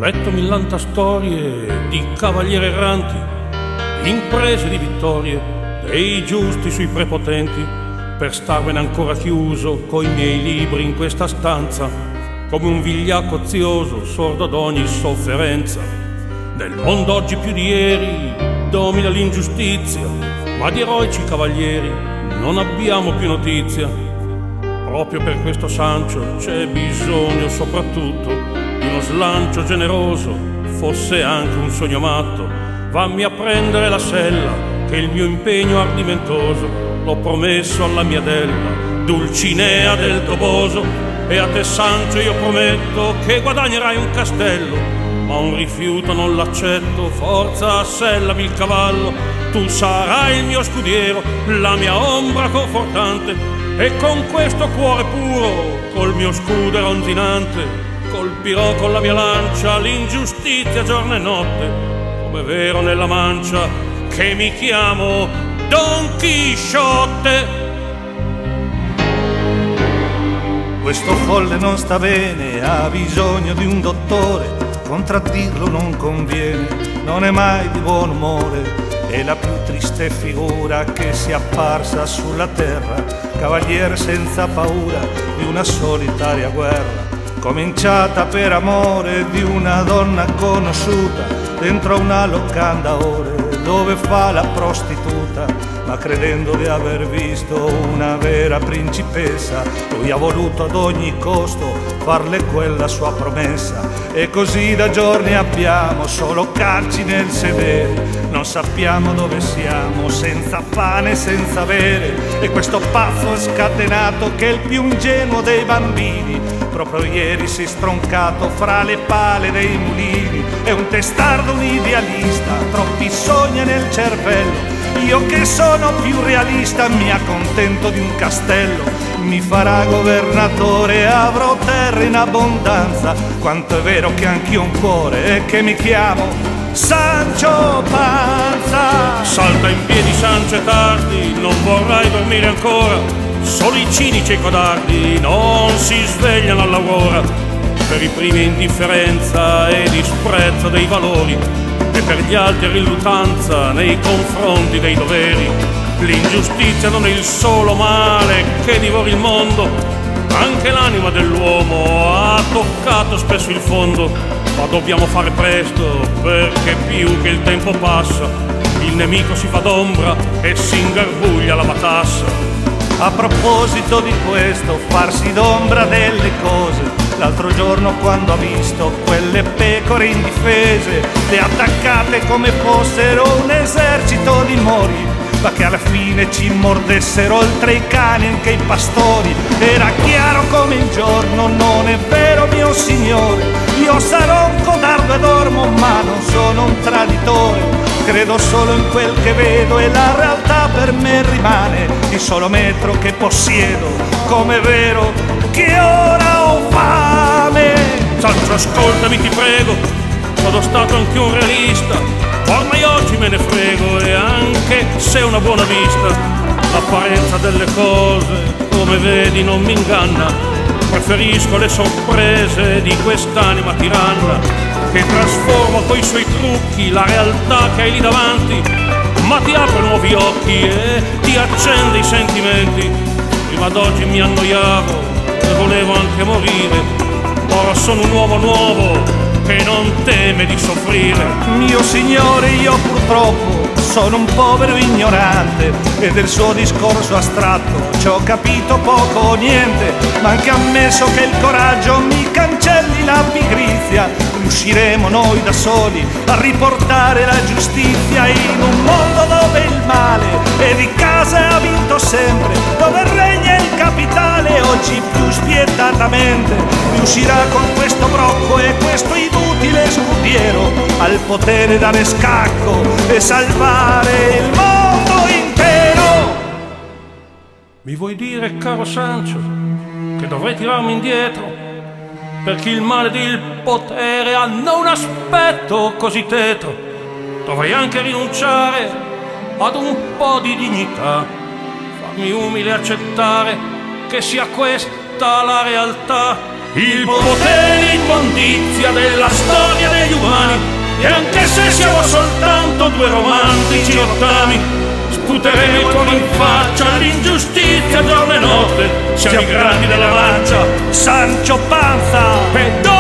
letto millanta storie di cavalieri erranti, di imprese di vittorie, dei giusti sui prepotenti, per starmene ancora chiuso coi miei libri in questa stanza, come un vigliacco ozioso, sordo ad ogni sofferenza. Nel mondo oggi più di ieri domina l'ingiustizia, ma di eroici cavalieri non abbiamo più notizia. Proprio per questo Sancio c'è bisogno soprattutto di uno slancio generoso, fosse anche un sogno matto. Vammi a prendere la sella, che il mio impegno ardimentoso l'ho promesso alla mia Della, Dulcinea del Toboso. E a te Sancio io prometto che guadagnerai un castello, ma un rifiuto non l'accetto, forza assellami il cavallo. Tu sarai il mio scudiero, la mia ombra confortante, e con questo cuore puro, col mio scudo ronzinante, colpirò con la mia lancia l'ingiustizia giorno e notte, come vero nella mancia che mi chiamo Don Chisciotte. Questo folle non sta bene, ha bisogno di un dottore, contraddirlo non conviene, non è mai di buon umore, è la più triste figura che sia apparsa sulla terra, cavaliere senza paura di una solitaria guerra, cominciata per amore di una donna conosciuta, dentro una locanda ore, dove fa la prostituta. Ma credendo di aver visto una vera principessa, lui ha voluto ad ogni costo farle quella sua promessa. E così da giorni abbiamo solo calci nel sedere, non sappiamo dove siamo, senza pane, senza bere. E questo pazzo scatenato che è il più ingenuo dei bambini, proprio ieri si è stroncato fra le pale dei mulini. È un testardo, un idealista, troppi sogni nel cervello. Io che sono più realista mi accontento di un castello, mi farà governatore, avrò terra in abbondanza. Quanto è vero che anch'io ho un cuore e che mi chiamo Sancio Panza. Salta in piedi Sancio, è tardi, non vorrai dormire ancora. Solo i cinici e i codardi non si svegliano all'aurora, per i primi indifferenza e disprezzo dei valori, e per gli altri riluttanza nei confronti dei doveri. L'ingiustizia non è il solo male che divora il mondo, anche l'anima dell'uomo ha toccato spesso il fondo. Ma dobbiamo fare presto, perché più che il tempo passa il nemico si fa d'ombra e si ingarbuglia la matassa. A proposito di questo, farsi d'ombra delle cose, l'altro giorno quando ha visto quelle pecore indifese, le attaccate come fossero un esercito di mori, ma che alla fine ci mordessero oltre i cani anche i pastori. Era chiaro come il giorno, non è vero mio signore, io sarò un codardo e dormo, ma non sono un traditore. Credo solo in quel che vedo e la realtà per me rimane il solo metro che possiedo, come è vero che ora ho fame. Sancio, ascoltami ti prego, sono stato anche un realista, ormai oggi me ne frego, e anche se è una buona vista l'apparenza delle cose, come vedi, non mi inganna. Preferisco le sorprese di quest'anima tiranna, che trasforma coi suoi trucchi la realtà che hai lì davanti, ma ti apre nuovi occhi e ti accende i sentimenti. Prima d'oggi mi annoiavo e volevo anche morire, ora sono un uomo nuovo che non teme di soffrire. Mio signore, io purtroppo sono un povero ignorante e del suo discorso astratto ci ho capito poco o niente, ma anche ammesso che il coraggio mi cancelli la pigrizia, riusciremo noi da soli a riportare la giustizia in un mondo dove il male e di casa ha vinto sempre, dove regna il capitale oggi più spietatamente. Riuscirà con questo brocco e questo inutile scudiero al potere dare scacco e salvare il mondo intero. Mi vuoi dire, caro Sancio, che dovrei tirarmi indietro, perché il male ed il potere hanno un aspetto così tetro? Dovrei anche rinunciare ad un po' di dignità, farmi umile e accettare che sia questa la realtà, il potere, l'immondizia della storia degli umani. E anche se siamo soltanto due romantici rottami, sputeremo con in faccia l'ingiustizia giorno e notte. Siamo i grandi della mancia, Sancho Panza e